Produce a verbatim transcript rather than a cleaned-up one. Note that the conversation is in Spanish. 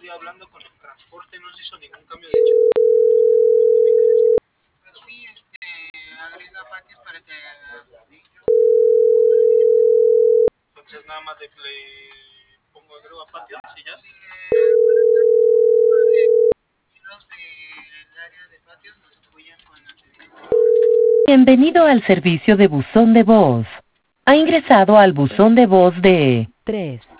día hablando con el transporte, no se hizo ningún cambio de hecho. Pues sí, este, agrega patios para que... Entonces nada más le, le pongo agrego a patios y ya. Sí, eh, buenas tardes, con gusto de los del área de patios nos apoyan con la atención. Bienvenido al servicio de buzón de voz. Ha ingresado al buzón de voz de tres